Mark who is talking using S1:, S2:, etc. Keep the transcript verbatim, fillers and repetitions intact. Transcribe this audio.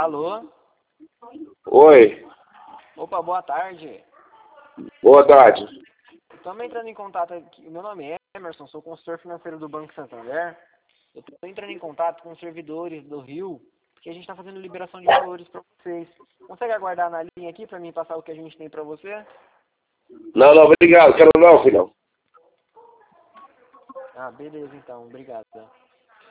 S1: Alô?
S2: Oi,
S1: Opa, boa tarde.
S2: boa tarde.
S1: Estamos entrando em contato aqui. Meu nome é Emerson, sou consultor financeiro do Banco Santander. Eu estou entrando em contato com os servidores do Rio, porque a gente está fazendo liberação de valores para vocês. Consegue aguardar na linha aqui para mim passar o que a gente tem para você?
S2: Não, não, obrigado, quero não, filhão.
S1: Ah, beleza então, obrigado.